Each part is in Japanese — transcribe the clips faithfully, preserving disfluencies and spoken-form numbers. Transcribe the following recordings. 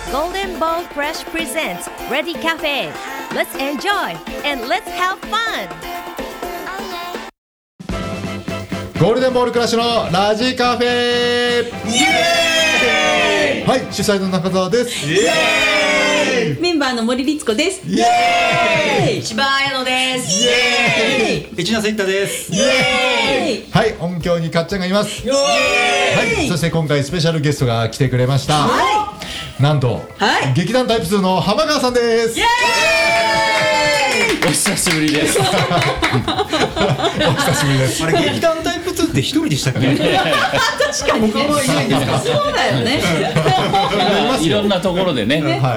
Golden Ball Fresh presents Ready Cafe. Let's enjoy and let's have fun. ゴールデンボールクラッシュのラジカフェ、イエーイ。はい、主催の中澤です。イエーイ。 メンバーの森律子です。 イエーイ。 千葉彩乃です。 イエーイ。 一ノ瀬一太です。 イエーイ。はい、音響にかっちゃんがいます。イエーイ。はい、そして今回スペシャルゲストが来てくれました。はい、なんと、はい、劇団タイプツーの浜川さんです。イエーイ。 お久しぶりです。お久しぶりです。 あれ劇団タイプツーって一人でしたっけ？ 確かに、ね、 他はいないんですか？ そうだよね。 いろんなところでね、 はい、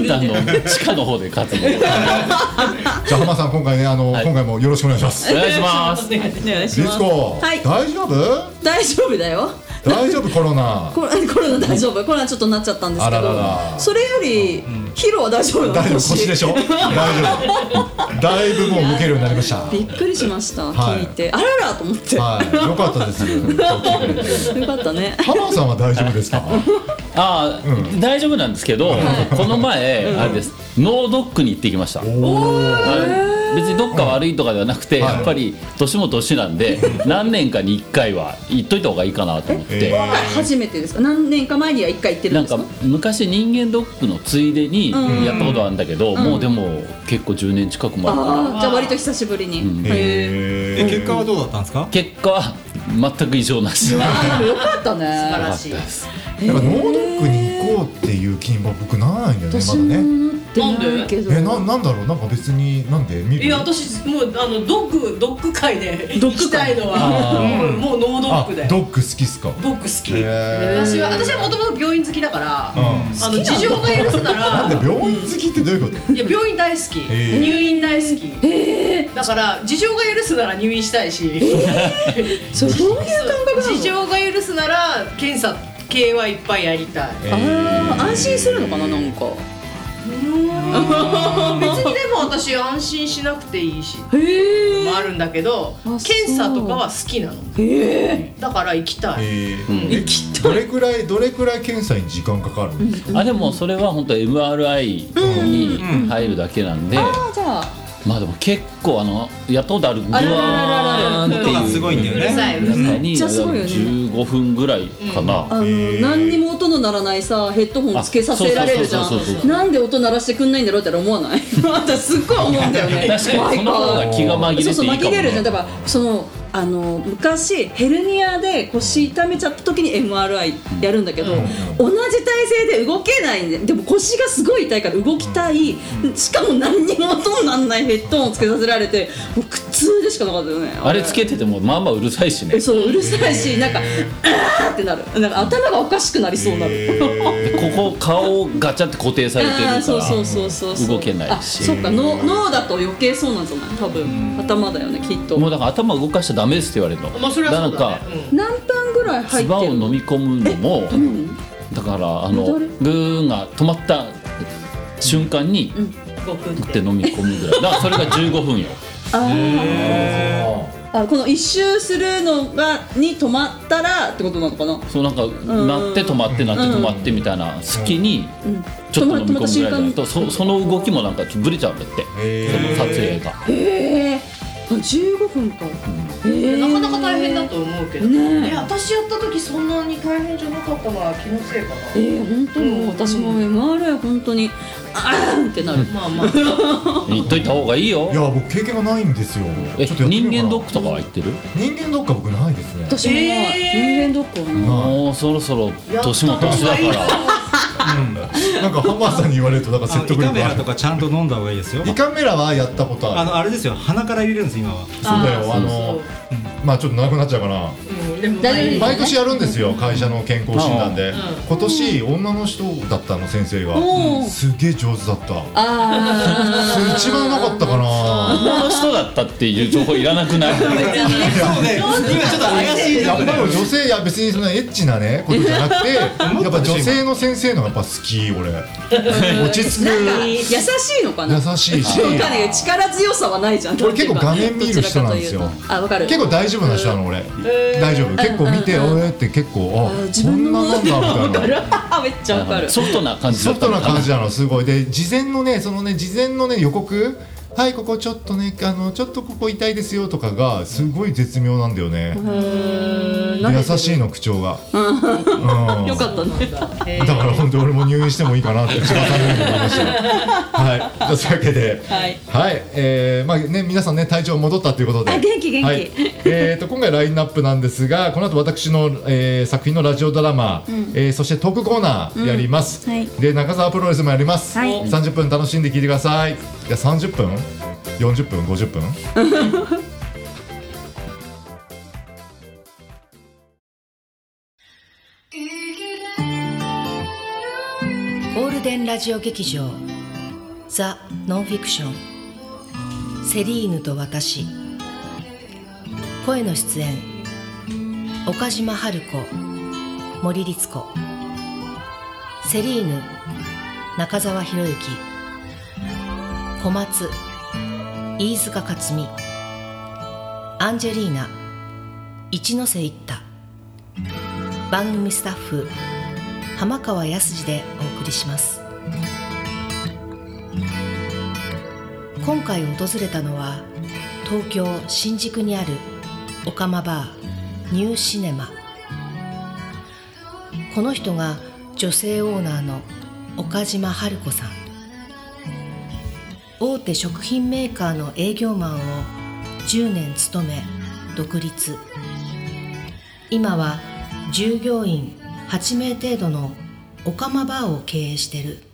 あの地下の方で活動。じゃあ浜さん、今回ね、あの、はい、今回もよろしくお願いします。 お願いします。 お願いします。 律子、はい、大丈夫？ 大丈夫だよ。 大丈夫？コロナ。 コロナ大丈夫。コロナちょっとなっちゃったんですけど、 あららら、それよりヒロは大丈夫よ。 大丈夫、腰でしょ。大丈夫。だいぶもう動けるようになりました。びっくりしました。はい、聞いて、あららと思って。 はい、よかったです。 よかったね。 浜さんは大丈夫ですか？ ああ、うん、大丈夫なんですけど、この前、うん、あれです。ノードックに行ってきました。別にどっか悪いとかではなくて、うん、やっぱり年も年なんで、はい、何年かにいっかいは行っといた方がいいかなと思って。 えー、初めてですか？何年か前にはいっかい行ってるんですか？ なんか昔人間ドックのついでにやったことあるんだけど、うん、もうでも結構じゅうねん近く前から。 あ、じゃあ割と久しぶりに。うん、 へー。結果はどうだったんですか？ 結果は全く異常なし。 あ、でもよかったね。 素晴らしいです。 やっぱノードックに行こうっていう気には僕ならないんだよね、まだね。 なんで？ え、な、なんだろう、なんか別に、なんで見る？ いや、私もうあのドッグドッグ界で行きたいのは、うん、もうノードッグで。 ドッグ好きっすか？ ドッグ好き。私は私はもともと病院好きだから、うん、あの事情が許すなら。 なんで病院好きってどういうこと？ いや、病院大好き、入院大好き。えー、だから事情が許すなら入院したいし。 えー、そういう感覚なの？ 事情が許すなら検査系はいっぱいやりたい。 ああ、安心するのかな、なんか。 別にでも私安心しなくていいしもあるんだけど、検査とかは好きなの。へー、だから行きたい。 行きたい。どれくらいどれくらい検査に時間かかるんですか？ あ、でもそれは本当 エムアールアイ に入るだけなんで。 あ、じゃあまあでも結構あのやったことあるグワーンっていうすごいんだよね。 中にじゅうごふんぐらいかな。 あの何にも音の鳴らないさヘッドホンつけさせられるじゃん。なんで音鳴らしてくんないんだろうって思わない？私すっごい思うんだよね。 確かにその方が気が紛れていいかも。 そうそう、紛れるじゃん。だからそのあの昔ヘルニアで腰痛めちゃった時に エムアールアイ やるんだけど、うん、同じ体勢で動けないんで、でも腰がすごい痛いから動きたい、うん、しかも何にも音にならないヘッドホンをつけさせられて、もう苦痛でしかなかったよね。 あれつけててもまあまあうるさいしね。 そう、うるさいし、なんかあーってなる、なんか頭がおかしくなりそうになる。 でここ顔ガチャって固定されてるから動けないし。 あ、そうか、脳だと余計そうなんじゃない？多分頭だよね、きっと。 もうだから頭動かしちゃダメですって言われるの。 まあ、それはそうだね。 なんか、 うん、何分ぐらい入ってるの？ 唾を飲み込むのも、うん、だからあのグーが止まった瞬間に、うん、って飲み込むぐらいだからそれがじゅうごふんよ。 ああ、この一周するのがに止まったらってことなのかな。 そう、なんかなって止まってなって止まってみたいな隙にちょっと飲み込むぐらいじゃないと、そ, その動きもなんかブレちゃうんだって、その撮影が。 へー、じゅうごふんか、 うん、なかなか大変だと思うけどね。え、私やった時そんなに大変じゃなかったのは気のせいかな。 えー、本当に、うん、私も エムアールアイ 本当にあーんってなる。 まあまあ言っといた方がいいよ。 いや、僕経験がないんですよ。 え、ちょっと人間ドックとかは行ってる？ 人間ドックは僕ないですね。 私もない、えー、人間ドックはない。 もうそろそろ年も年だからうん、なんかハンマーさんに言われるとなんか説得力がある。 胃カメラとかちゃんと飲んだ方がいいですよ。 胃カメラはやったことある。 あのあれですよ、鼻から入れるんです今は。 そうだよ、あの、うん、まあちょっと長くなっちゃうかな、うん、でも毎年やるんですよ、会社の健康診断で、うん、今年女の人だったの、先生が、うん、すげえ上手だった。あー、一番うまかったかな。 女の人だったっていう情報いらなくない？そうね、 今ちょっと怪しい。 やっぱり女性、いや別にそんなエッチなねことじゃなくて、やっぱ女性の先生のがっぱ好き俺落ち着くなんか優しいのかな。 優しいしわかんないけど力強さはないじゃん。 俺結構画面見る人なんですよ。 あ、わかる。 結構大丈夫な人なの俺。大丈夫。結構見ておえって結構あこんななんだみたいな。 めっちゃわかる。 ソフトな感じソフトな感じなのすごいで事前のねそのね事前のね予告はいここちょっとねあのちょっとここ痛いですよとかがすごい絶妙なんだよね。優しいの口調が。 うん、よかったね。 だから本当に俺も入院してもいいかなって千葉さんのように思いました。はい。じゃあそういうわけで、はい、はい、えー、まあね皆さんね体調戻ったということで、 あ元気元気。はい、 えっと今回ラインナップなんですが、この後私の、えー、作品のラジオドラマ、うんえー、そしてトークコーナーやります。うんはい、で中澤プロレスもやります。はい、さんじゅっぷん楽しんで聞いてください。じゃあさんじゅっぷん、よんじゅっぷん、ごじゅっぷん。 ゴールデンラジオ劇場ザ・ノンフィクションセリーヌと私声の出演岡島春子森律子セリーヌ中澤博之小松飯塚克美アンジェリーナ一ノ瀬一太番組スタッフ浜川康二でお送りします。今回訪れたのは東京新宿にあるオカマバーニューシネマ。この人が女性オーナーの岡島春子さん。大手食品メーカーの営業マンをじゅうねん勤め独立。今は従業員はちめい程度のオカマバーを経営してる。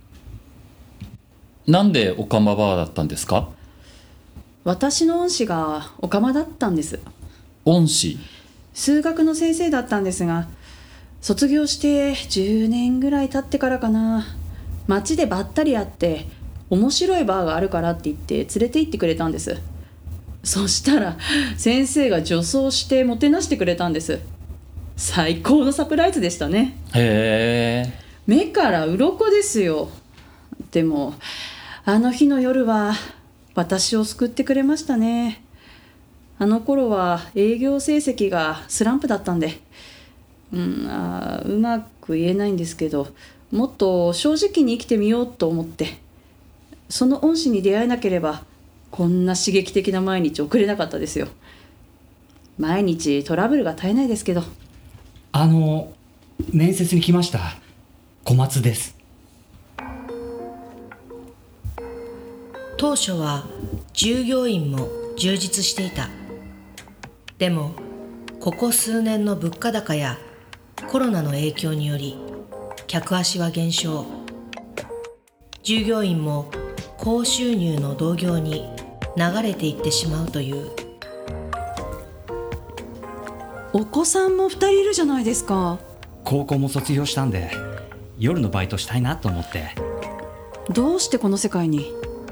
なんでオカマバーだったんですか？ 私の恩師がオカマだったんです。 恩師？ 数学の先生だったんですが、卒業してじゅうねんぐらい経ってからかな、街でばったり会って面白いバーがあるからって言って連れて行ってくれたんです。そしたら先生が女装してもてなしてくれたんです。最高のサプライズでしたね。 へえ。 目から鱗ですよ。でもあの日の夜は私を救ってくれましたね。あの頃は営業成績がスランプだったんで、うん、あうまく言えないんですけど、もっと正直に生きてみようと思って、その恩師に出会えなければこんな刺激的な毎日送れなかったですよ。毎日トラブルが絶えないですけど。 あの面接に来ました。小松です。 当初は従業員も充実していた。でもここ数年の物価高やコロナの影響により客足は減少。従業員も高収入の同業に流れていってしまうという。 お子さんもふたりいるじゃないですか。 高校も卒業したんで夜のバイトしたいなと思って。 どうしてこの世界に？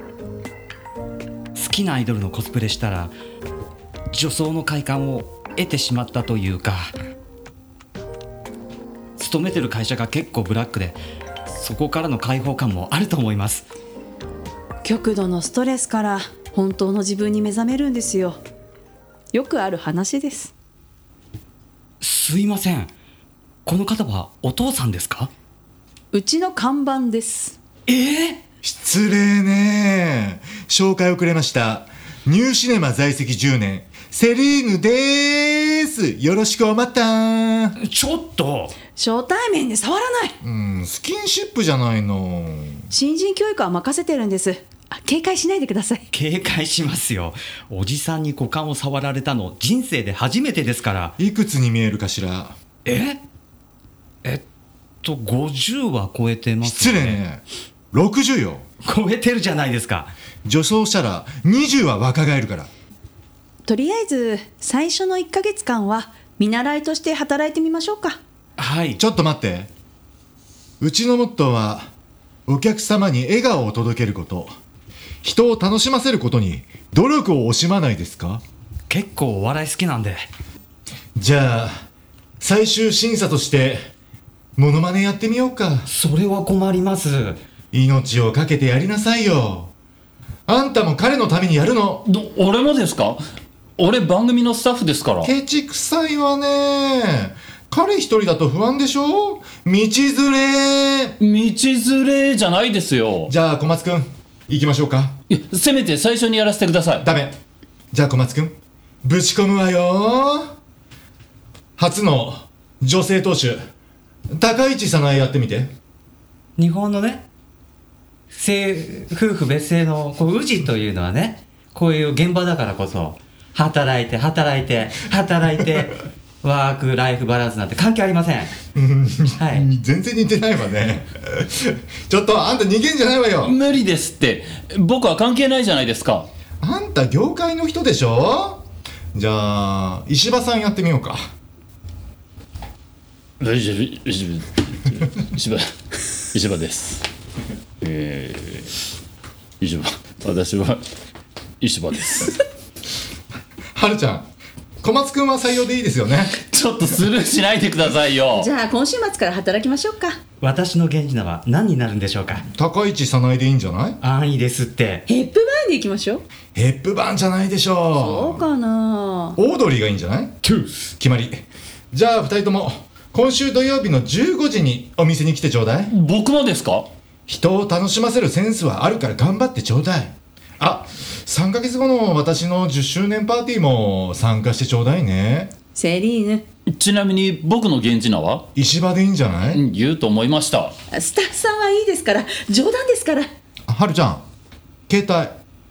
好きなアイドルのコスプレしたら女装の快感を得てしまったというか、勤めてる会社が結構ブラックでそこからの解放感もあると思います。 極度のストレスから本当の自分に目覚めるんですよ。よくある話です。 すいません、この方はお父さんですか？ うちの看板です。 えー、 失礼ね。紹介をくれましたニューシネマ在籍じゅうねんセリーヌでーす。よろしくおまったん。 ちょっと初対面で触らない。 うんスキンシップじゃないの。 新人教育は任せてるんです。警戒しないでください。 警戒しますよ。おじさんに股間を触られたの人生で初めてですから。 いくつに見えるかしら？ ええっとごじゅうは超えてますね。 失礼ね。ろくじゅうよ。 超えてるじゃないですか。 女装したらにじゅうは若返るから。 とりあえず最初のいっかげつかんは見習いとして働いてみましょうか。 はい。 ちょっと待って。うちのモットーはお客様に笑顔を届けること、人を楽しませることに努力を惜しまないですか？ 結構お笑い好きなんで。 じゃあ最終審査としてモノマネやってみようか。 それは困ります。 命をかけてやりなさいよ。あんたも彼のためにやるの。 ど俺もですか？俺番組のスタッフですから。 ケチくさいわね。彼一人だと不安でしょ。道連れ。 道連れじゃないですよ。 じゃあ小松くん行きましょうか。 いや、せめて最初にやらせてください。 ダメ。じゃあ小松くんぶち込むわよ。初の女性投手高市早苗やってみて。 日本のね、性夫婦別姓のこう氏というのはね、こういう現場だからこそ働いて働いて働いてワークライフバランスなんて関係ありません。はい、 全然似てないわね。ちょっとあんた逃げんじゃないわよ。 無理ですって。僕は関係ないじゃないですか。 あんた業界の人でしょ。じゃあ石破さんやってみようか。 石破石破石破です。えー、石破、私は石破です。 はるちゃん、小松くんは採用でいいですよね。 ちょっとスルーしないでくださいよ。 じゃあ今週末から働きましょうか。 私の源氏名は何になるんでしょうか。 高市早苗でいいんじゃない？ 安易ですって。 ヘップバーンでいきましょう。 ヘップバーンじゃないでしょう。 そうかな。 オードリーがいいんじゃない？決まり。じゃあふたりとも今週土曜日のじゅうごじにお店に来てちょうだい。 僕もですか？ 人を楽しませるセンスはあるから頑張ってちょうだい。あ、さんかげつごの私のじゅっしゅうねんパーティーも参加してちょうだいね。 セリーヌ。 ちなみに僕の源氏名は？ 石破でいいんじゃない？ 言うと思いました。 スタッフさんはいいですから、冗談ですから。 はるちゃん、携帯。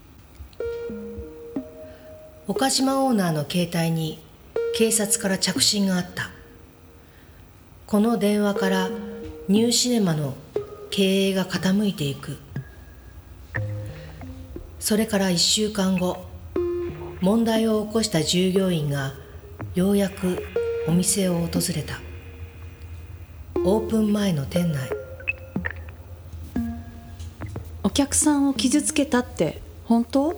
岡島オーナーの携帯に警察から着信があった。この電話からニューシネマの経営が傾いていく。それからいっしゅうかんご、問題を起こした従業員がようやくお店を訪れた。オープン前の店内。 お客さんを傷つけたって本当？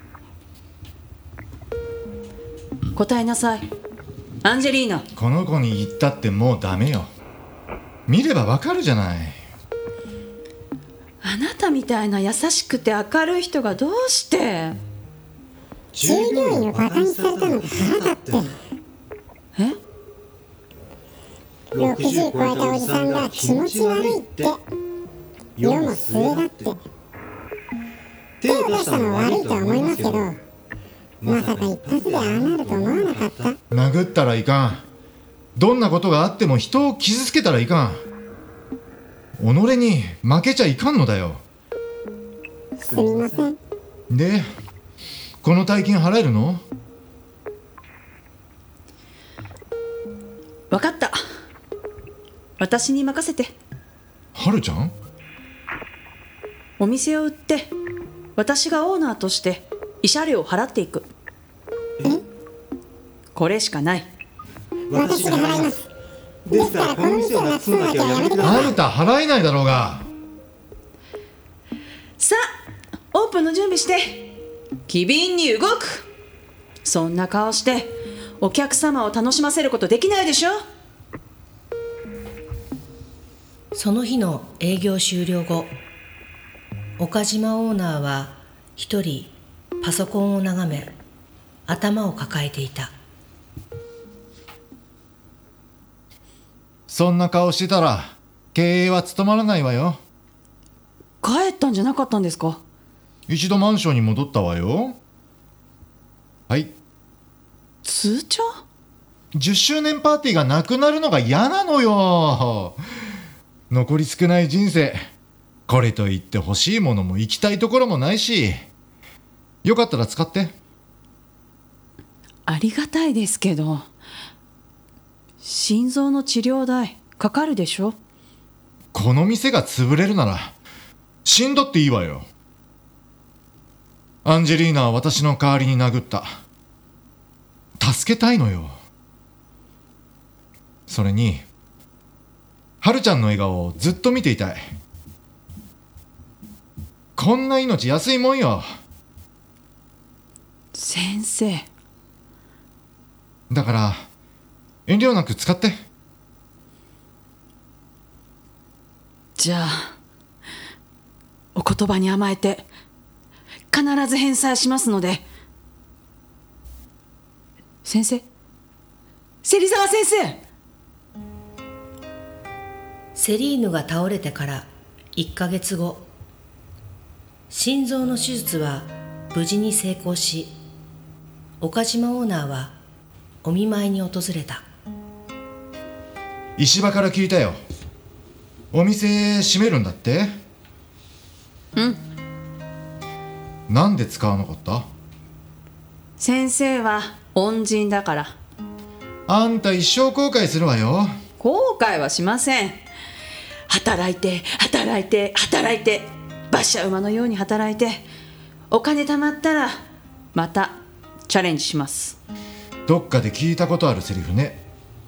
答えなさい、アンジェリーナ。 この子に言ったってもうダメよ。見ればわかるじゃない。 あなたみたいな優しくて明るい人がどうして。 従業員をバカにされたのが腹立って。 え？ ろくじゅう超えたおじさんが気持ち悪いって。世も末だって。手を出したのは悪いとは思いますけど、まさか一発でああなると思わなかった。 殴ったらいかん。どんなことがあっても人を傷つけたらいかん。己に負けちゃいかんのだよ。 すみません。 で、この大金払えるの？ 分かった、私に任せて。 はるちゃん？ お店を売って私がオーナーとして慰謝料を払っていく。 え？ これしかない。 私が払います。ですからこの店をなくすのだけはやめてください。 あんた払えないだろうが。 さあオープンの準備して。機敏に動く。そんな顔してお客様を楽しませることできないでしょ。 その日の営業終了後、岡島オーナーは一人パソコンを眺め頭を抱えていた。 そんな顔してたら経営は務まらないわよ。 帰ったんじゃなかったんですか？ 一度マンションに戻ったわよ。はい。 通帳？ じゅっしゅうねんパーティーがなくなるのが嫌なのよ。残り少ない人生、これといって欲しいものも行きたいところもないし、よかったら使って。 ありがたいですけど、心臓の治療代かかるでしょ。 この店が潰れるなら死んだっていいわよ。アンジェリーナは私の代わりに殴った。助けたいのよ。それにはるちゃんの笑顔をずっと見ていたい。こんな命安いもんよ。 先生。 だから遠慮なく使って。 じゃあお言葉に甘えて必ず返済しますので。先生、芹沢先生。 セリーヌが倒れてからいっかげつご、心臓の手術は無事に成功し、岡島オーナーはお見舞いに訪れた。 石破から聞いたよ。お店閉めるんだって。 うん。 なんで使わなかった？ 先生は恩人だから。 あんた一生後悔するわよ。 後悔はしません。働いて働いて働いて馬車馬のように働いて、お金貯まったらまたチャレンジします。 どっかで聞いたことあるセリフね。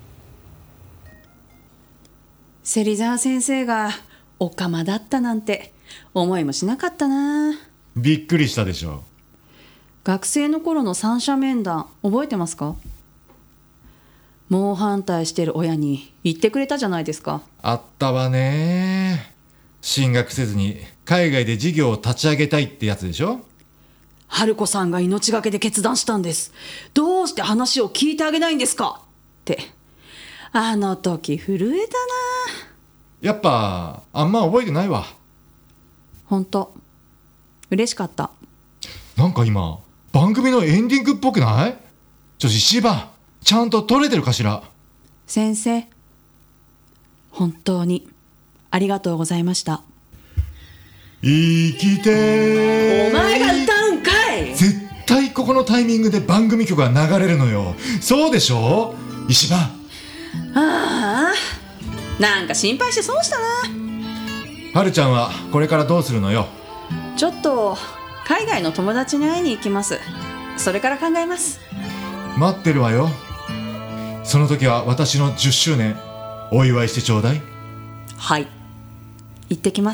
芹沢先生がオカマだったなんて思いもしなかったな。 びっくりしたでしょ。 学生の頃の三者面談覚えてますか？猛反対してる親に言ってくれたじゃないですか。 あったわね。進学せずに海外で事業を立ち上げたいってやつでしょ。 春子さんが命がけで決断したんです。どうして話を聞いてあげないんですかって。あの時震えたな。 やっぱあんま覚えてないわ。 ほんと嬉しかった。 なんか今番組のエンディングっぽくない？ちょ石破、ちゃんと撮れてるかしら。 先生、本当にありがとうございました。 生きてお前が歌うんかい。 絶対ここのタイミングで番組曲が流れるのよ。そうでしょ石破。 ああ、なんか心配して損したな。 はるちゃんはこれからどうするのよ。 ちょっと海外の友達に会いに行きます。それから考えます。 待ってるわよ。その時は私のじゅっしゅうねんお祝いしてちょうだい。 はい、行ってきます。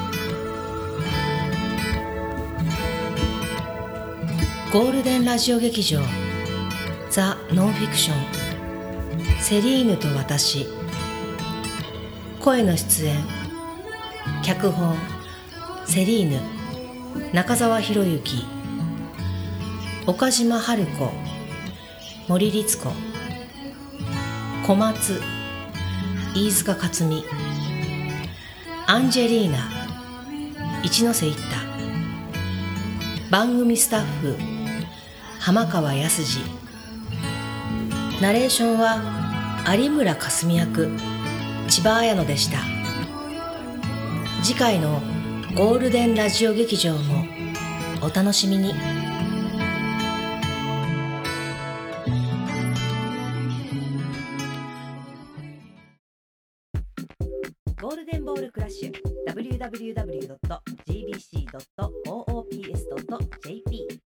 ゴールデンラジオ劇場ザ・ノンフィクションセリーヌと私。声の出演脚本セリーヌ中澤博之、岡島春子、森律子、小松、飯塚克美、アンジェリーナ、一ノ瀬一太。番組スタッフ浜川康二。ナレーションは有村架純役千葉彩乃でした。次回のゴールデンラジオ劇場もお楽しみに。ゴールデンボールクラッシュ ダブリューダブリューダブリュードットジービーシードットオーオーピーエスドットジェーピー。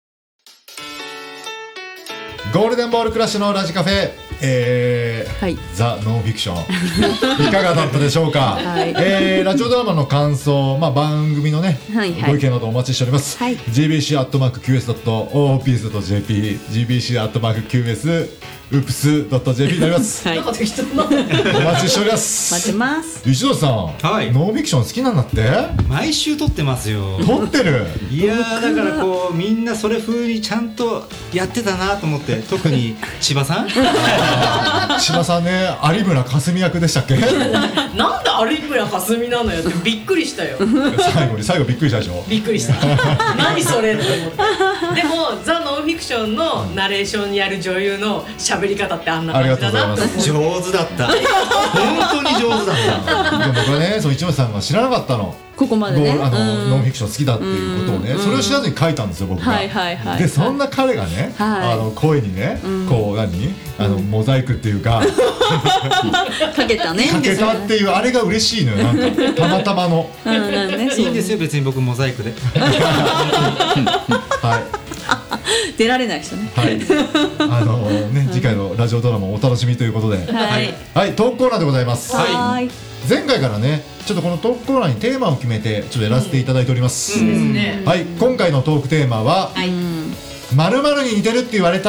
ゴールデンボールクラッシュのラジカフェ、えーはい、ザ・ノンフィクションいかがだったでしょうか、はい。えー、ラジオドラマの感想、まあ、番組のね、はいはい、ご意見などお待ちしております、はい、ジービーシーアットマークキューエスドットオーオーピーエスドットジェーピー ジービーシーアットマークキューエスウープスドットジェーピー になります、はい、お待ちしております。 待ってます。 石野さん、はい、ノンフィクション好きなんだって。 毎週撮ってますよ。 撮ってる。 いやー、だからこうみんなそれ風にちゃんとやってたなと思って。特に千葉さん千葉さんね、有村架純役でしたっけ。なんで有村架純なのよってびっくりしたよ。 最後に最後びっくりしたでしょ。 びっくりした何それって思って。でもザ・ノンフィクションのナレーションにやる女優の喋り方ってあんな感じだなと思って。 上手だった本当に上手だったでも僕はね、そう一ノ瀬さんが知らなかったの。 ここまでね、 あのノンフィクション好きだっていうことをね、それを知らずに書いたんですよ僕が、はいはいはい、でそんな彼がね、はい、あの声にね、うん、こう何あの、うん、モザイクっていうかかけたねかけたっていうあれが嬉しいのよ。なんかたまたまの、 うん、ね、いいんですよ別に僕モザイクではい出られない人ね、 はい、あのね次回のラジオドラマもお楽しみということで、はい、はい、トークコーナーでございます。はい、前回からねちょっとこのトークコーナーにテーマを決めてちょっとやらせていただいております、うんうん、はい、今回のトークテーマは、はい、〇〇に似てるって言われた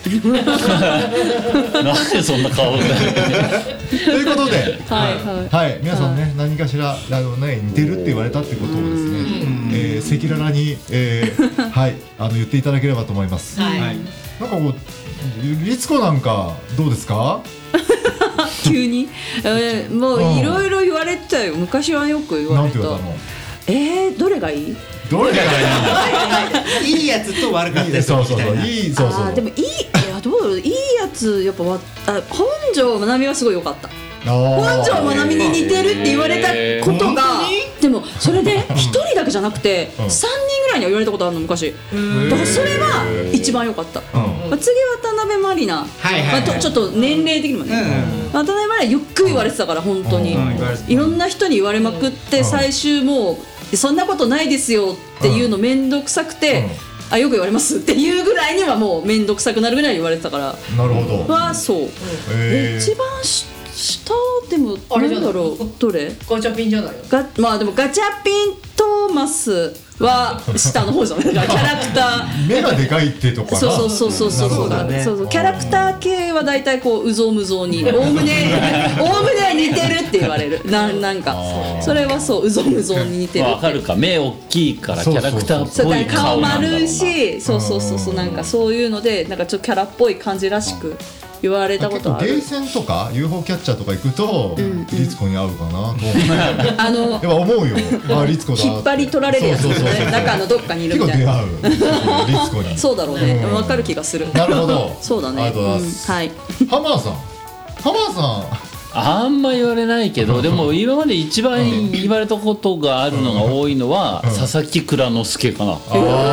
なんでそんな顔だよということで、 はいはい、皆さんね、何かしらあのね似てるって言われたってことをですね、えー、赤裸々に、えー、はいあの言っていただければと思います。はい。なんかこう律子なんかどうですか？ 急に、えー、もういろいろ言われてたよ。昔はよく言われた。なんて言われたの？えー、どれがいい？ どれがいい？ いいやつと悪かったやつみたいな。 いいそうそう。 あでもいいいやどういいやつやっぱわあ本庄まなみはすごい良かった。本庄まなみに似てるって言われたことが、でもそれで一人だけじゃなくて三人ぐらいには言われたことあるの昔。だからそれが一番良かった。まあ次渡辺満里奈、まあとちょっと年齢的にもね、渡辺満里奈よく言われてたから本当にいろんな人に言われまくって最終もうそんなことないですよっていうの面倒くさくて。あよく言われますっていうぐらいにはもう面倒くさくなるぐらい言われてたから。 なるほど。 はそう。一番し下でも何だろうどれ？ ガチャピンじゃないよ。 がまあでもガチャピントーマスは下の方じゃない。キャラクター。 目がでかいってとこかな。 そうそうそうそうそうだね。そうそうキャラクター系はだいたいこううぞうむぞうにおおむねおおむね似てるって言われる。ななんかそれはそううぞうむぞうに似てる。 わかるか目大きいからキャラクターっぽい顔なんだろうな。 顔丸いし、そうそうそうそうなんかそういうのでなんかちょっとキャラっぽい感じらしく。言われたことある。 ゲーセンとか ユーフォー キャッチャーとか行くと律子に合うかなと思う。 あのやっぱ思うよ。あ律子だ。 引っ張り取られるやつね。中のどっかにいるみたいな。 結構出会う。律子に。 そうだろうね。わかる気がする。 なるほど。 そうだね。 ありがとうございます。 はい。 ハマーさん。ハマーさん。あんま言われないけどでも今まで一番言われたことがあるのが多いのは佐々木蔵之介かな。 あ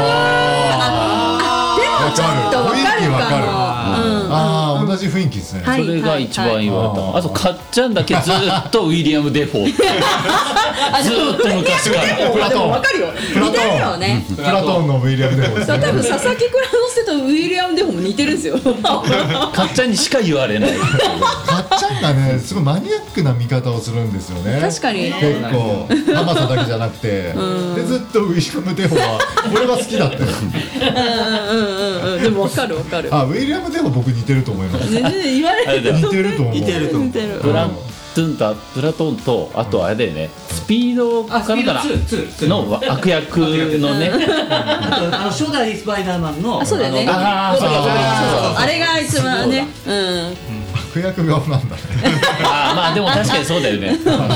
でもちょっとわかるかも。 ああ同じ雰囲気ですね。 それが一番言われた。あとかっちゃんだけずっとウィリアム・デフォー。ずっと昔から。 プラトン。わかるよ。似てるよね。 プラトンのウィリアム・デフォーですね。 多分佐々木蔵之介とウィリアム・デフォーも似てるんですよ。 かっちゃんにしか言われない。 かっちゃんがねすごいマニアックな見方をするんですよね。 確かに。 結構浜田だけじゃなくて、でずっとウィリアム・デフォーは俺が好きだったよ。 うんうんうん。でもわかるわかる。 あウィリアム・デフォー僕似てると思います。 言われる似てると思う。 似てると思う。 プラトゥンとプラトンとあとあれだよねスピードかなかなの悪役のねあと初代スパイダーマンのあそうだよねああれが一番ねうん悪役顔なんだねあまあでも確かにそうだよね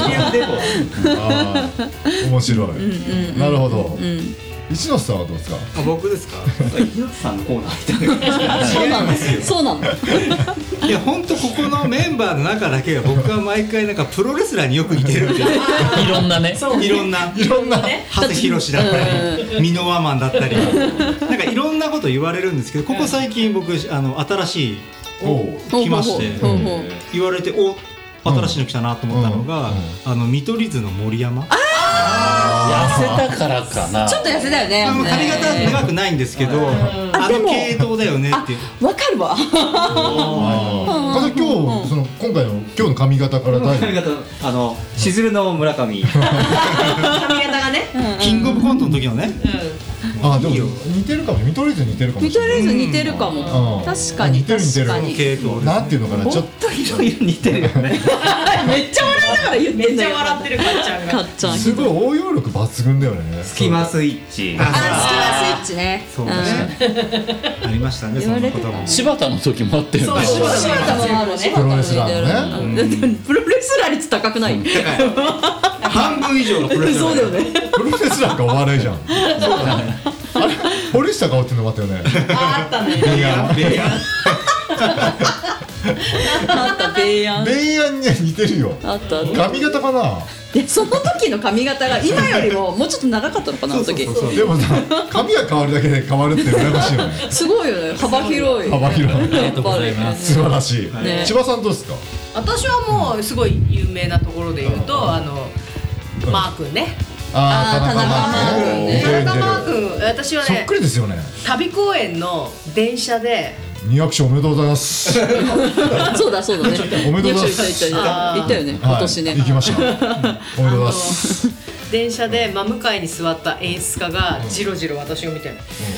面白いなるほど一ノ瀬さんはどうですか。 あ僕ですか。 一ノ瀬さんのコーナーみたいな。 そうなんですよ。そうなの。 いや本当ここのメンバーの中だけが僕は毎回なんかプロレスラーによく似てるっていう。 いろんなね。 いろんないろんな長谷博だったり、箕輪マンだったり、なんかいろんなこと言われるんですけど、ここ最近僕あの新しい来まして言われてお新しいの来たなと思ったのがあの見取り図の森山。 痩せたからかな。 ちょっと痩せたよね。 髪型は長くないんですけど、あの系統だよねっていう。 わかるわ。 今日その今回の今日の髪型から大髪型あのしずるの村上。 髪型がね。 キングオブコントの時のね。 あでも似てるかも見取り図似てるかも。 見取り図似てるかも。確かに確かに。 なんていうのかなちょっと色々似てるよね。 めっちゃ笑いながら言ってんだよ。 めっちゃ笑ってるかっちゃんが。 かっちゃん。 すごい応用力抜群だよね。 スキマスイッチ。 あ、スキマスイッチね。 そうね。ありましたね。そんなことも。 柴田の時もあってる。 柴田もあるね。 プロレスラーね。プロレスラー率高くない。 半分以上のプロレスラー。 そうだよね。 プロレスラーがお笑いじゃん。あれ堀下顔っていうのもあったよね。 あったね。 ベイヤン。ベイヤン。 あったベイヤン。 ベイヤンには似てるよ。 あった。 髪型かな。 でその時の髪型が今よりももうちょっと長かったのかなあの時。 でもさ髪が変わるだけで変わるって羨ましいよね。 すごいよね幅広い。 幅広い。 ありがとうございます。 素晴らしい。千葉さんどうですか。 私はもうすごい有名なところで言うとあのマー君ね。 ああ田中マー君ね。 田中マー君私はね。 そっくりですよね。 旅公演の電車で。 にひゃくしょうおめでとうございます。 そうだそうだね。 おめでとうございます。 行ったよね今年ね。 行きました。おめでとうございます。 電車で真向かいに座った演出家がジロジロ私を見てる。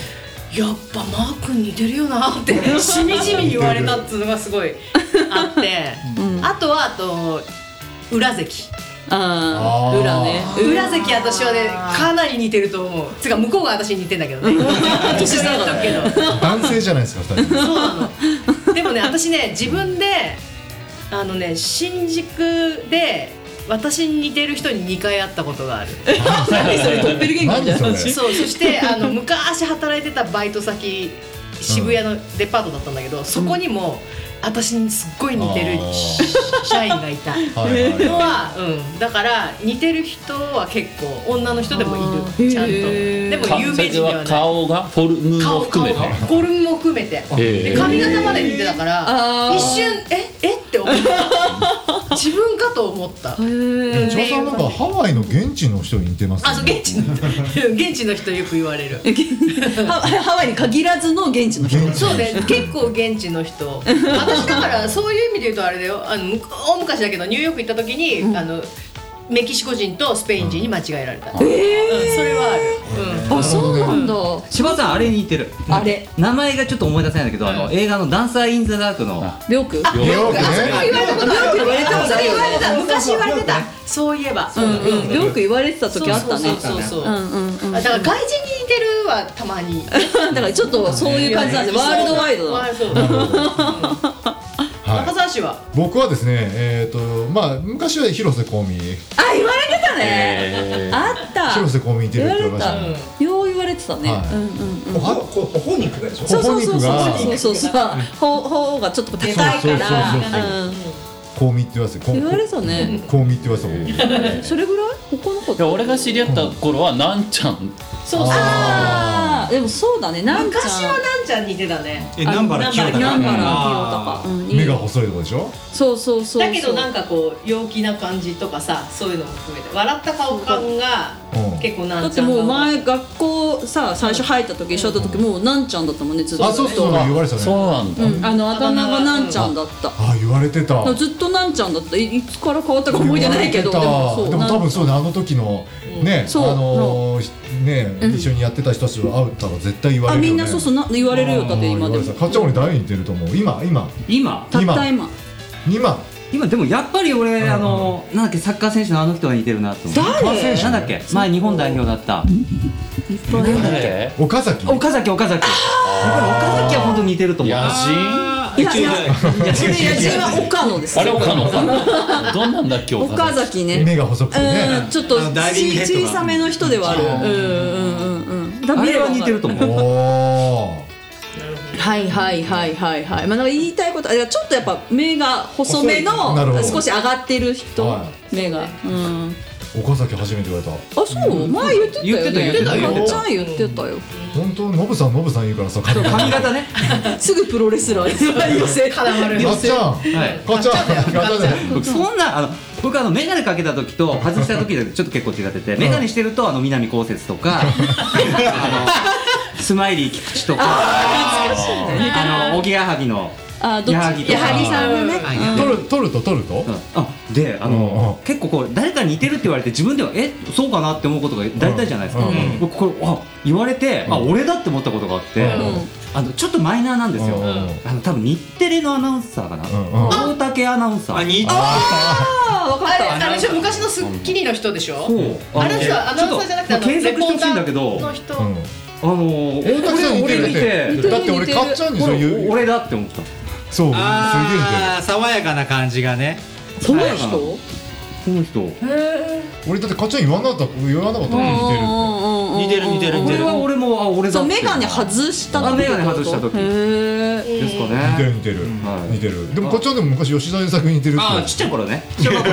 やっぱマー君似てるよなってしみじみ言われたっていうのがすごいあって、うん、あとはあと裏関ああ裏ね裏関私はねかなり似てると思う。つか向こうが私に似てんだけどね年下だけど男性じゃないですかふたり。 そうなの。でもね私ね自分であのね新宿で私に似てる人ににかい会ったことがある。 何それトッペルゲンキみたいな話。 そうそしてあの昔働いてたバイト先渋谷のデパートだったんだけど、うん、そこにも私にすっごい似てる社員がいたのは、うん、だから似てる人は結構女の人でもいるちゃんと。でも有名人ではない。 顔がフォルムも含めてフォルムも含めてで髪型まで似てたから一瞬ええって思った自分かと思った。 でも長さんなんかハワイの現地の人に似てますね。 あそう現地の現地の人よく言われるハワイに限らずの現地の人。 そうね結構現地の人私だからそういう意味で言うとあれだよあの大昔だけどニューヨーク行った時に、うん、あのメキシコ人とスペイン人に間違えられた、うん、えーうん、それはある、 うん、あそうなんだ。 柴さんあれに似てる。 あれ名前がちょっと思い出せないんだけど、うん、あの映画のダンサーインザダークのビョークビョークね。言われたことある。それ言われてた昔言われてた。そういえばビョーク言われてた時あったね。 そうそうそう。だから外人に似てるはたまにだからちょっとそういう感じなんでワールドワイドだ。 中澤氏は僕はですね、えーとまあ、昔は広瀬香美あ言われてたね、えー、あった広瀬香美似てるって言われましたね。 よう言われてたね、はい、うんうんうん、 ほほ肉がでしょ。 そうそうそうそうそうそうほほがちょっとでかいから香美って言われて言われてたね香美って言われてたそれぐらい他のこと俺が知り合った頃はなんちゃん。 そうそうああでもそうだねなんちゃん昔はなんちゃん似てたね。 え南原清隆南原清隆目が細いとこでしょ。 そうそうそうだけどなんかこう陽気な感じとかさそういうのも含めて笑った顔感が結構なんちゃん。 だってもう前学校さ最初入った時一緒だった時もうなんちゃんだったもんねずっと。 あそうそう言われてたね。 そうなんだ、 うん、あのあだ名がなんちゃんだった。 あ言われてた。 ずっとなんちゃんだった。いつから変わったか思いじゃないけどでもそうでも多分そうねあの時のねあのね一緒にやってた人たちと会ったら絶対言われるよね。 あみんなそうそうな言われるよだって今でも。 かっちゃん俺誰に似てると思う今今今たった今今今でもやっぱり俺、うん、あのなんだっけサッカー選手のあの人が似てるなと思う。 誰？ なんだっけ前日本代表だったなんだっけ岡崎岡崎岡崎やっぱり岡崎は本当に似てると思う。 野人いやいや野人は岡野です。 あれ岡野どんなんだっけ岡崎ね目が細くてねちょっと小さめの人ではある。うんうんうんあれは似てると思う。 おはいはいはいはいはい。まあなんか言いたいことちょっとやっぱ目が細めの少し上がってる人、はい、目が、うん、 岡崎初めて言われた。 あそう前言ってたよね。 言ってた言ってたよ。 かっちゃん言ってたよ。 本当ノブさんノブさん言うからさ髪型ねすぐプロレスラー寄せかっちゃんかっちゃんかっちゃんそんなあの僕あの眼鏡かけた時と外した時でちょっと結構違ってて眼鏡してるとあの南こうせつとかあのスマイリー菊池とかあのおぎやはぎのあどっち矢作さんがね取る取ると取るとあであの結構こう誰かに似てるって言われて自分ではえそうかなって思うことが大体じゃないですか。僕これあ言われてあ俺だって思ったことがあってあのちょっとマイナーなんですよ。あの多分日テレのアナウンサーかな大竹アナウンサー。 あ日テレあ分かった。 あれでしょ昔のスッキリの人でしょ。あれはアナウンサーじゃなくてあの検索してほしいんだけどの人あの大竹さん似てるってだって俺かっちゃんにそういう俺だって思った。 そうすげえ似てる。爽やかな感じがね。 その人この人俺だってかっちゃん言わなかった言わなかった似てる似てる似てる似てる。 俺は俺もあ俺だってメガネ外した時メガネ外した時ですかね。 似てる似てる似てる。でもかっちゃんでも昔吉田栄作に似てるって。 あちっちゃい頃ね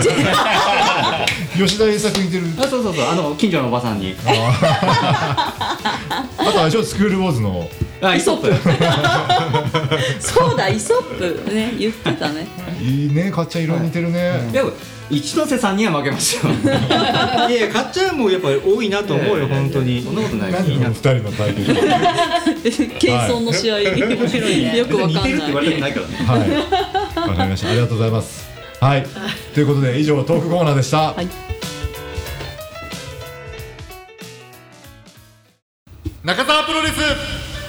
吉田栄作に似てる。 あそうそうそうあの近所のおばさんにあとあれでしょスクールウォーズのイソップそうだイソップね言ってたね。 いいねかっちゃん色似てるね。 でも一ノ瀬さんには負けましたよ。 いやかっちゃんもやっぱり多いなと思うよ本当に。 そんなことない。 何の二人の対決。 謙遜の試合よくわかんない。似てるって言われたくないからね。 はいわかりましたありがとうございます。はいということで以上トークコーナーでした。中澤プロレス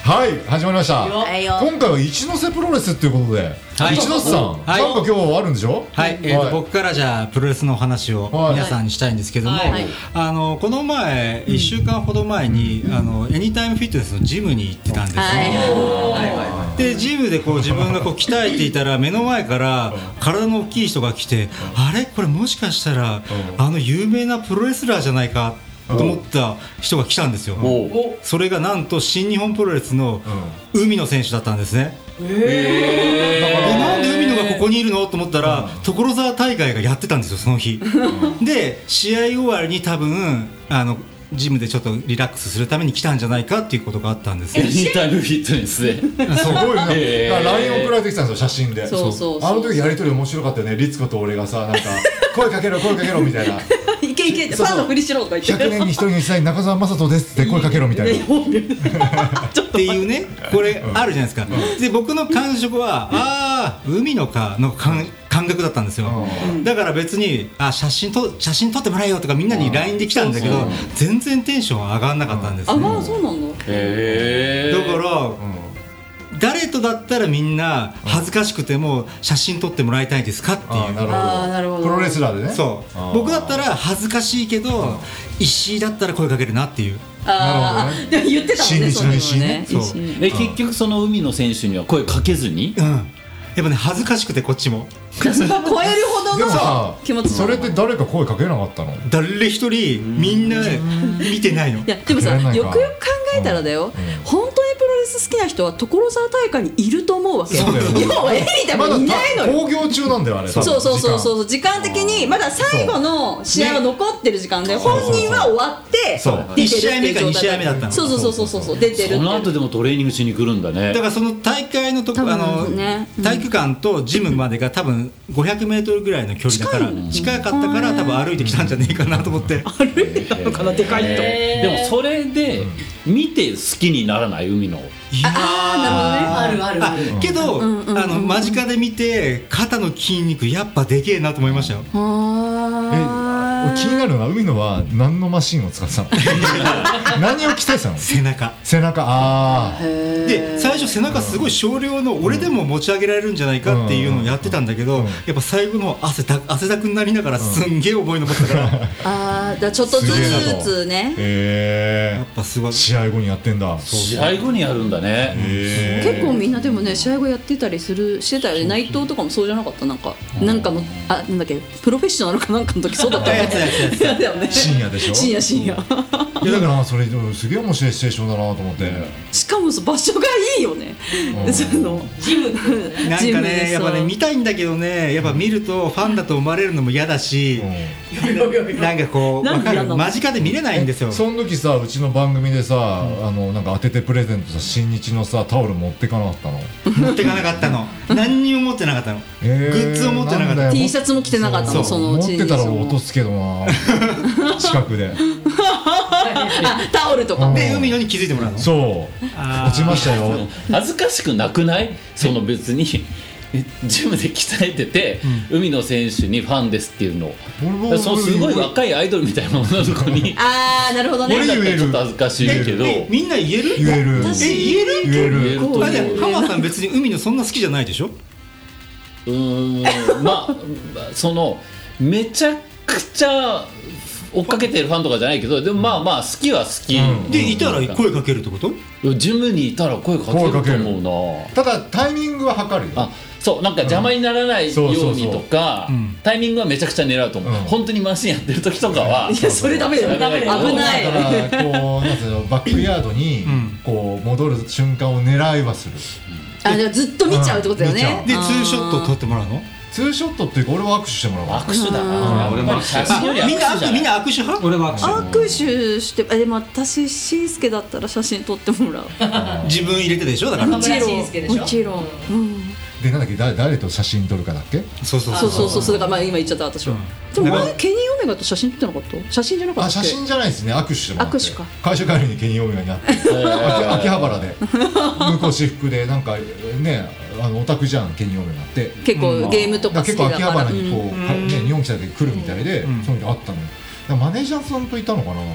はい、始まりました。 はいよ。 今回は一ノ瀬プロレスっていうことで、 はい、 一ノ瀬さん、 はい、 なんか今日あるんでしょ。 はい、えーとはい、僕からじゃあプロレスの話を皆さんにしたいんですけども、はいはい、あのこの前いっしゅうかんほど前に、うん、あのエニタイムフィットネスのジムに行ってたんですよ、はいはい、でジムでこう自分がこう鍛えていたら目の前から体の大きい人が来て、あれこれもしかしたらあの有名なプロレスラーじゃないかと思った人が来たんですよ。それがなんと新日本プロレスの海野選手だったんですね。えー、なんで海野がここにいるのと思ったら、所沢大会がやってたんですよその日で試合終わりに多分あのジムでちょっとリラックスするために来たんじゃないかっていうことがあったんですよ。 エニタイムフィットネスですごいね。ライン送られてきたんですよ写真で。 そうそうそう、 あの時やりとり面白かったよね。律子と俺がさなんか声かけろ声かけろみたいな。 いけいけってファンのふりしろとか言って。ひゃくねんにひとりにしたい中澤雅人ですって声かけろみたいな。 っていうねこれあるじゃないですか。で僕の感触はああ海のかの感感覚だったんですよ。だから別にあ写真と写真撮ってもらえよとかみんなに ライン で来たんだけど全然テンション上がんなかったんですね。 あ、まあそうなんだ。 へー。だから、うん、誰とだったらみんな恥ずかしくても写真撮ってもらいたいですかっていう。 あ、なるほど。 プロレスラーでね。 そう僕だったら恥ずかしいけど石井だったら声かけるなっていう。 ああ、でも言ってたもんね。 新日の石井ね。 そうえ結局その海野選手には声かけずに、 うん、やっぱね恥ずかしくてこっちも超えるほどの気持ち。 それって誰か声かけなかったの？ 誰一人みんな見てないの。 いやでもさよくよく考えたらだよ、うん、本当にプロレス好きな人は所沢大会にいると思うわけ。 そうだよね。 要はエリでもいないのよ。 まだ興行中なんだよあれ。 そうそうそうそう時間的にまだ最後の試合は残ってる時間で本人は終わっていち試合目かに試合目だったの。 そうそうそうそうそう出てる。 その後でもトレーニングしに来るんだね。 だからその大会のとこあの、ね、体育館とジムまでが多分ごひゃくメートルぐらいの距離だから近かったから多分歩いてきたんじゃねえかなと思って。 歩いたのかなでかいと。 でもそれで見て好きにならない海の。 いやあるあるある。 けど、うんうんうん、あの間近で見て肩の筋肉やっぱでけえなと思いましたよ。 あえ気になるのは海野は何のマシンを使ってたの？何を鍛えてたの？ 背中背中。あで最初背中すごい少量の俺でも持ち上げられるんじゃないかっていうのをやってたんだけど、うんうん、やっぱ最後の汗だ汗だくになりながらすんげえ重いの持ってたから、うん、 ああちょっとずつね。 へえ。 やっぱすごい試合後にやってんだ。 試合後にやるんだね。 結構みんなでもね試合後やってたりするしてたよね。内藤とかもそうじゃなかった？なんかなんかのあなんだっけプロフェッショナルかなんかの時そうだったよね。 深夜でしょ。 深夜深夜。 いやだからそれすげえ面白いシチュエーションだなと思って。 しかも場所がいいよね。そのジムなんかねやっぱね見たいんだけどねやっぱ見るとファンだと思われるのも嫌だし、なんかこう分かる間近で見れないんですよ。 その時さうちの番組でさあのなんか当ててプレゼントさ新日のさタオル持ってかなかったの？ 持ってかなかったの。何にも持ってなかったの。グッズを持ってなかった。 T シャツも着てなかったの。その持ってたら落とすけどな近くでタオルとかで海野に気づいてもらうの。 そう落ちましたよ。 恥ずかしくなくない？その別にジムで鍛えてて、うん、海野選手にファンですっていうのをそのすごい若いアイドルみたいな女の子にあーなるほどね。 俺だったらちょっと恥ずかしいけどみんな言える？ 言える。 え言える？ 言える。言えるあでも浜さん別に海野そんな好きじゃないでしょ？ うーんまあそのめちゃくちゃ追っかけてるファンとかじゃないけどでもまあまあ好きは好き、 うん、でいたら声かけるってこと？ ジムにいたら声かけると思うな。 ただタイミングは測るよ。 あそうなんか邪魔にならないようにとかタイミングはめちゃくちゃ狙うと思う、うん、本当にマシンやってる時とかはいやそれダメだよ。危ない。 だからこうなんていうのバックヤードにこう戻る瞬間を狙いはする、 うん、あでもずっと見ちゃうってことだよね、 うん、でツーショットを撮ってもらうの？ ツーショットっていうか俺は握手してもらう。 握手だな。俺も握手。 みんなみんな握手派？ 俺は握手。握手してえでも私しんすけだったら写真撮ってもらう。 自分入れてでしょだから。 もちろんもちろん。うんでなんだっけ 誰, 誰と写真撮るかだっけ？ そうそうそうそうそうそうだからまあ今言っちゃった私は、うん、でも前ケニー・オメガと写真撮ってなかった？写真じゃなかったっけ？ あ写真じゃないですね握手してもらって。 握手か。 会社帰りにケニー・オメガに会って秋葉原で向こう私服でなんかねあのオタクじゃんケニー・オメガって結構ゲームとか好きだから結構秋葉原にこう、うんね、日本来た時来るみたいで、うん、その時会ったのよ。マネージャーさんといたのかな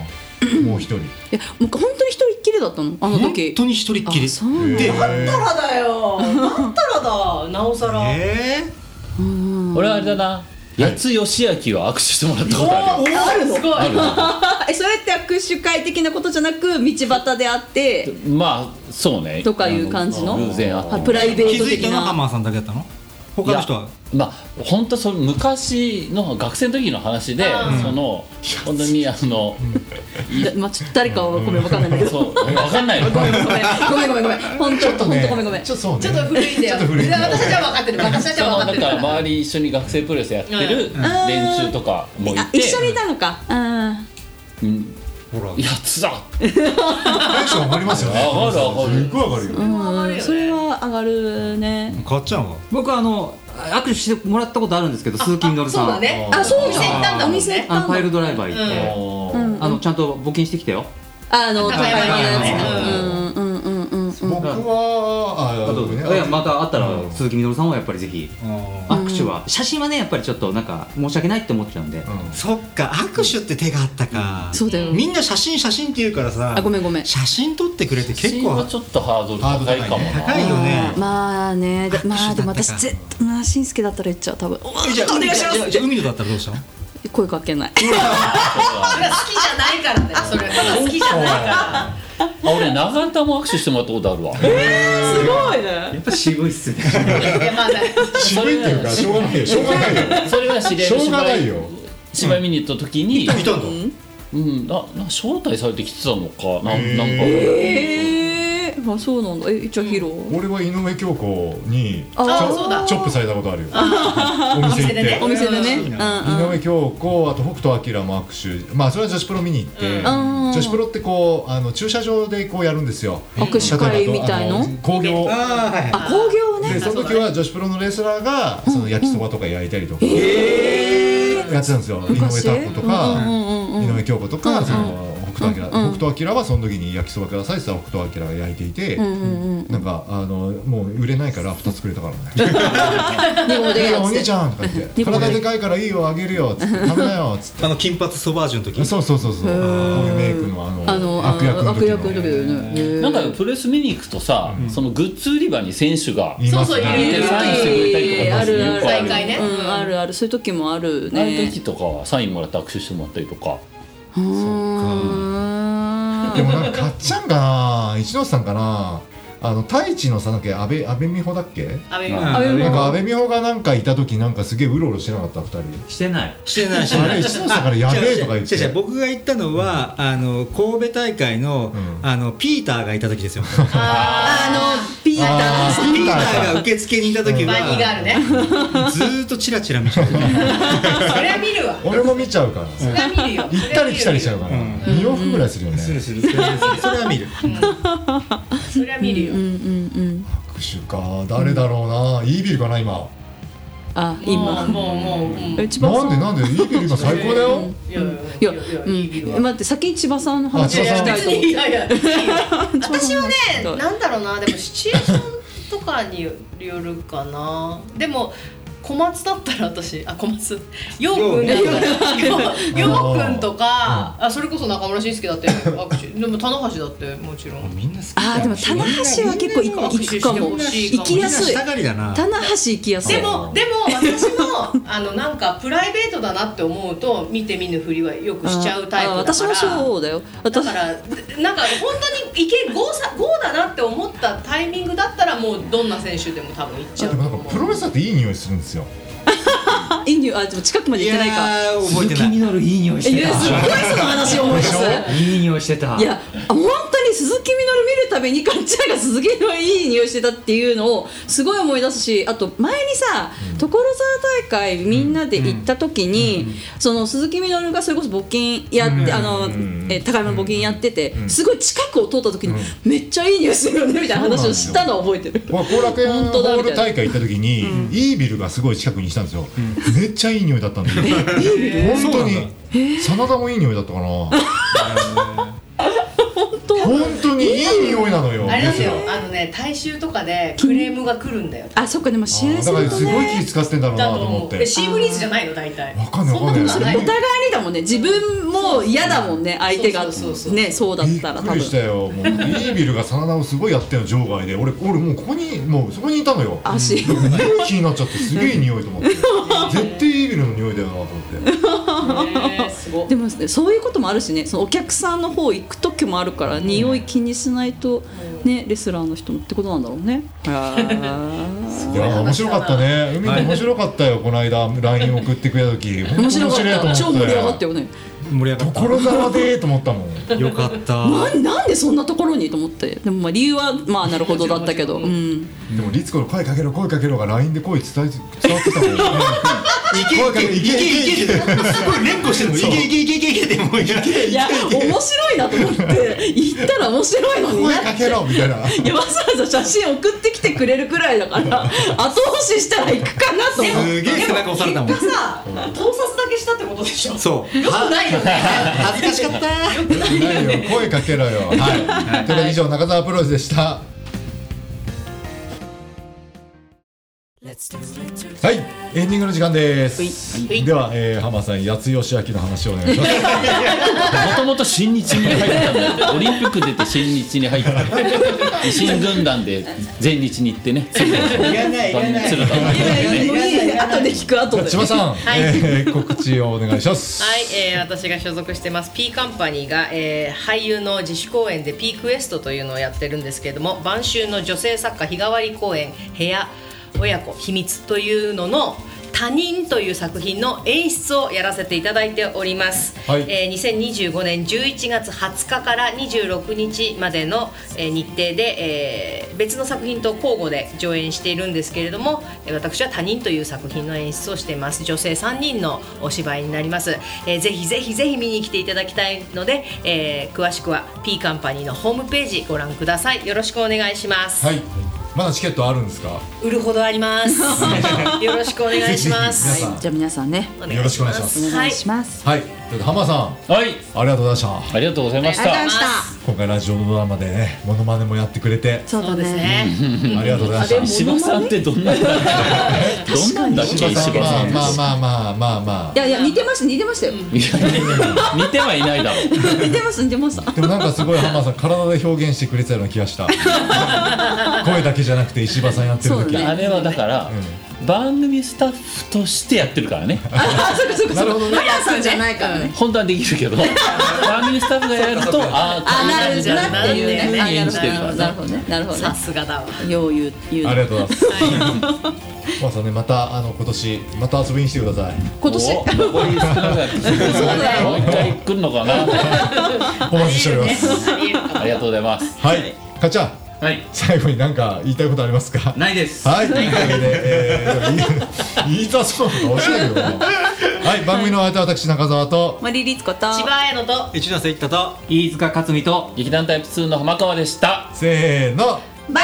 もう一人。いやもう本当に一人っきりだったのあの時。 本当に一人っきりあそうなんだ。 でだったらだよだったらだなおさら、 えうん俺はあれだな、八津義明は握手してもらったことある。 あるのすごいえそれって握手会的なことじゃなく道端であってまあそうねとかいう感じの偶然あってあプライベ気づいート的な。 たのはハマーさんだけだったの？他の人は？ まあ本当その昔の学生の時の話で、その本当にあの、 だまあ、ちょっと誰かはごめんわかんないんだけど。 そう分かんないのごめんごめんごめんごめんごめんごめん本当ちょっとね本当ごめんごめん。 ちょっとそうね。 ちょっと古いんだよ。 ちょっと古いんだよ。 私たちは分かってる。私たちそのは分かってる。 なんか周り一緒に学生プロレスやってる連中とかもいて、 あ一緒にいたのか。うんうんほらやつだテンション上がりますよね。 上がる上がるすっごい上がるよ。 うんそれは上がるね。 かっちゃんは？ 僕はあの握手してもらったことあるんですけど、鈴木みのるさん、 そうだね。 あそうお店行ったんだもんね。 あのパイルドライバー行って、 うんあのちゃんと募金してきてよ。 あの高山のやつねうんうんうんうんうん。 僕はああと、 ねいやまた会ったらうん鈴木みのるさんはやっぱりぜひ握手は、写真はねやっぱりちょっとなんか申し訳ないって思っちゃうんで、 そっか、握手って手があったか。 そうだよ。 みんな写真写真って言うからさ、 あごめんごめん。 写真撮ってくれて結構結構ちょっとハードル高いかもな。 高いよね。 まあねだまあでも握手だったか私絶対まあしんすけだったら言っちゃう多分。 えじゃあお願いしますじゃあじゃあ海野だったらどうしたの？ 声かけない。 それは好きじゃないからだよ。それは好きじゃないから。 あ俺長田も握手してもらったことあるわ。 すごいね。 やっぱ渋いっすね。 いやまあ渋いっていうかしょうがないよ。しょうがないよ。 それが知り合いしょの芝居うがないよ。 芝居見に行った時に、 いたんだ。 うんなな招待されてきてたのかな、なんかええあそうなんだ。えじゃあヒロ。 俺は井上京子にチあョそうだチョップされたことあるよ。お店行って。 お店でね。 ううんん井上京子あと北斗晶も握手、まあそれは女子プロ見に行って、 うん女子プロってこうあの駐車場でこうやるんですよ。 握手会みたいの例えばあの興行ああはいはい。 あ工業ね。 でその時は女子プロのレスラーがその焼きそばとか焼いたりとかやってたんですよ。井上昔拓子とかうんうんうん井上京子とかその北斗晶、 うんうん北斗晶はその時に焼きそばくださいって言ったら北斗晶が焼いていて、 うんうんうん。 なんかあのもう売れないからふたつくれたからね。 でもいやお兄でやつでちゃんとか言って体でかいからいいよあげるよっつって食べなよっつって。 あの金髪ソバージュの時。 そうそうそうそう。こういうメイクのあのあの悪役の時悪役の時だよのね。へーなんかプロレス見に行くとさ、そのグッズ売り場に選手がいますそうそういるいるでサインしてくれたりとかあるあるよくある。 再会ねうんあるあるそういう時もあるああいうね。 時とかはサインもらって握手してもらったりとか。 うーんでもなんかかっちゃんかな一ノ瀬さんかなあの太一のさなんか安倍安倍美穂だっけ阿部うんあでもなんか安倍美穂がなんかいた時なんかすげえうろうろしてなかった二人してない。 してないしてない。 あれ一ノ瀬さんからやべえとか言って違う違う違う僕が言ったのはあの神戸大会のうんあのピーターがいた時ですよ。 あのピーターあーピーターが受付にいた時バニーガーはルね。 ずーっとチラチラ見ちゃって。 それは見るわ。 俺も見ちゃうからそれは見るよ。 行ったり来たりしちゃうからうんに往復ぐらいするよねするするするするそれは見る。 それは見るようん。うんうん握手か誰だろうなイービルかな今あ今もうもうもう。うん千葉さんなんでなんでイービル今最高だよいやいいやいいビルはうん待って先に千葉さんの話をしたいと思っていやいやいいよ私はね千葉さんの話なんだろうなでもシチュエーションとかによるかなでも小松だったら私あ小松ようくんだったらようくんとかあそれこそ中村慎介だって握手でも棚橋だってもちろんみんな好きあーでも棚橋は結構行く行くかも行きやすいみんなしたがりだな。 棚橋行きやすいでもでも私もあのなんかプライベートだなって思うと見て見ぬふりはよくしちゃうタイプだからあ私もそうだよ私だからなんか本当にいけ ゴー, さゴーだなって思ったタイミングだったらもうどんな選手でも多分いっちゃうとでもなん思うかプロレスだっていい匂いするんですよあいい匂いあでも近くまで行ってないかやー覚え鈴てない。 木みのるいい匂いしていやすごいその話思い出すでした。いい匂いしてた。 いや本当に鈴木みのる見るたびにかっちゃんが鈴木みのるいい匂いしてたっていうのをすごい思い出すしあと前にさ、うん、所沢大会みんなで行った時に、うん、その鈴木みのるがそれこそ募金やって、うん、あの、うん、え高山の募金やってて、うん、すごい近くを通った時に、うん、めっちゃいい匂いするよねみたいな話をしたのを覚えてる後楽園ホール大会行った時に、うん、イービルがすごい近くにしたんですよ、うん、めっちゃいい匂いだったんだよ本当に真田もいい匂いだったかな本当にいい匂匂いなのよ。 あれなんだよ、あのね大衆とかでクレームが来るんだよ。 あ、そっか、でも試合するとね、 だからすごい気使ってんだろうなと思って。 シーブリーズじゃないの大体。 わかんないわかんない。 お互いにだもんね、自分も嫌だもんね、相手がね、そうだったら多分。 びっくりしたよ。もうイービルが真田をすごいやってるの場外で、俺俺もうここにもうそこにいたのよ。 足。 匂い気になっちゃってすげえ匂いと思って。絶対イービルの匂いだよなと思って。 でもね、そういうこともあるしね、そのお客さんの方行く時もあるから、匂い気にしないとね、レスラーの人もってことなんだろうね。あいや面白かったね。海も面白かったよ、この間 ライン 送ってくれた時。 面白かった。超盛り上がったよね。 盛り上がった。 所沢でーと思ったもん。 よかった。 な, なんでそんなところにと思って。でもまあ理由はまあなるほどだったけど、うん、 でもリツコの声かけろ声かけろが ライン で声伝え伝わってたもん。 いけいけいけいけいけすごい連呼してるの。いけいけいけいけいけってもういけいや面白いなと思って言ったら面白いのに声かけろみたいな。 いやわざわざ写真送ってきてくれるくらいだから後押ししたら行くかなと思って。 すげえ背中押されたもん。 結果さ盗撮だけしたってことでしょ。 そうよくないよね。 恥ずかしかった。 よくないよ、声かけろよ。はい、ということで以上中澤プロレスでした。はい、エンディングの時間です。では、えー、浜さん、八津義明の話をお願いします。 もともと新日に入ってたんだよ。オリンピック出て新日に入って維新軍団で全日に行ってね。 いらないいらない。 鶴田の後で聞く後で。 千葉さん、 はいえー、告知をお願いします。 はい、えー、私が所属してます P カンパニーが、えー、俳優の自主公演で P クエストというのをやってるんですけれども、晩秋の女性作家日替わり公演部屋親子秘密というのの他人という作品の演出をやらせていただいております、はい。えー、にせんにじゅうごねんじゅういちがつはつかからにじゅうろくにちまでの、えー、日程で、えー、別の作品と交互で上演しているんですけれども、私は他人という作品の演出をしています。女性さんにんのお芝居になります。えー、ぜひぜひぜひ見に来ていただきたいので、えー、詳しくは P カンパニーのホームページご覧ください。よろしくお願いします。 はい、まだチケットあるんですか？ 売るほどあります。よろしくお願いします。 じゃあ皆さんね、 よろしくお願いします。 お願いします。 はい、浜さん、 はい、 ありがとうございました。 ありがとうございました。 今回ラジオドラマでね、モノマネもやってくれて、 そうですね。 ありがとうございました。 石破さんってどんなどんなんだっけ？石破さん。 まあまあまあまあまあ。 いやいや似てました似てましたよ。 似てはいないだろう。 似てます似てます。 でもなんかすごい浜さん体で表現してくれてたような気がした。声だけじゃなくて石破さんやってる時。 あれはだから番組スタッフとしてやってるからね。 あ、そうかそうか。 なるほどね。 マヤさんじゃないからね。 本当はできるけど、番組スタッフがやるとああなるんじゃなっていうね。 演じてるから。 なるほどね。なるほどね。 さすがだわ。 よう言う言う。 ありがとうございます。浜さんね、またあの今年また遊びに来てください。 今年。 残り少なかった。もう一回来るのかな。 お待ちしております。 ありがとうございます。 はい、かっちゃん。 はい、 最後に何か言いたいことありますか？ ないです。 はい、というわけで、えー、言いたそうなのか教えてよ。はい、番組の相手は私中澤と森律子と千葉彩乃と一ノ瀬一太と飯塚克美と劇団タイプツーの浜川でした。 せーの、 バイバイ。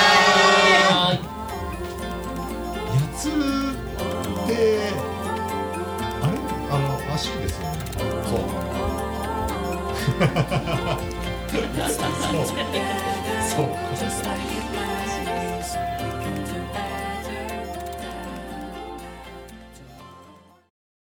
やつってあれあの足ですよね。そう。そう。そう。